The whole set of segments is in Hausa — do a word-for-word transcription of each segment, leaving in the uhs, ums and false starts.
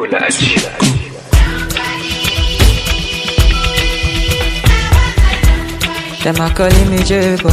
Kulaci. Them a calling me J-Boy.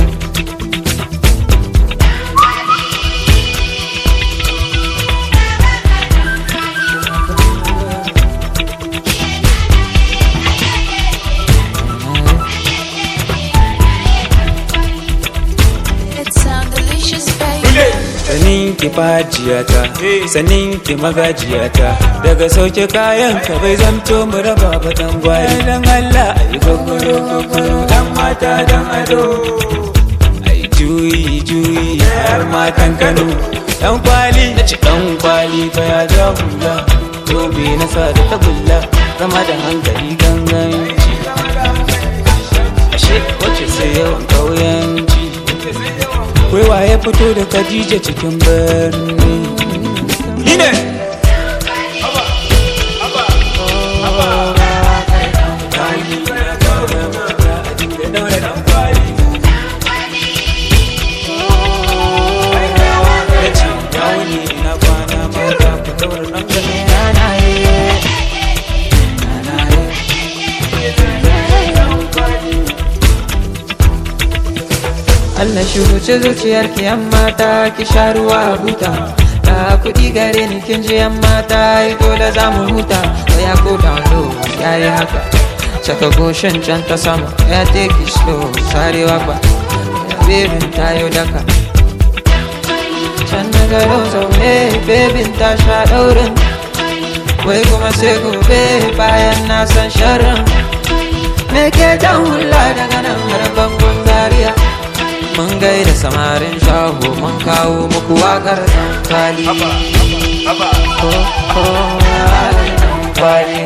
Sanin ki fajiyata, sanin ki magajiyata. Daga sauke kayan ka bai zamto mu raba ba dan gwari. Dan Allah ayi gogoro gogoro, dan mata dan ado. Ai juyi juyi har matan Kano. Dan kwali na ci dan kwali fa ya ja hula. Gobe na sa da tagulla, zama da hankali ganganci. Ashe wace sai yawan kauyanci. Wai waye fito da Khadija cikin birni? Ni ne! Haba! Haba! Haba! Kali na kawo mata a cikin daura dan kwali. Ya ce, ya wuni ina kwana mata ku daura dan kwali. Allah shi wuce zuciyar ki yan mata ki sha ruwa huta. Da kuɗi gare ni kin ji yan mata yi dole za mu huta. So ya go down low ya yi haka, saka goshin can ta sama ya take it slow. Sarewa ba ya bebin ta yau daka. Can na gado zaune bebin ta sha ɗaurin. Wai kuma sai gobe bayan na san sharrin. Me ke jan hula daga nan har bangon Zaria. Mun gaida samarin shago mun kawo muku wakar dan kwali. Haba! Haba! Oh, oh, dan kwali.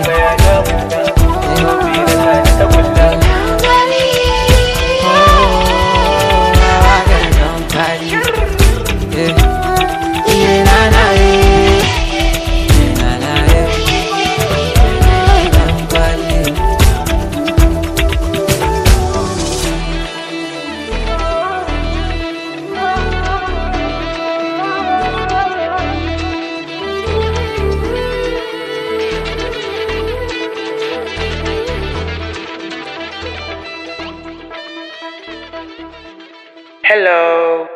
Hello.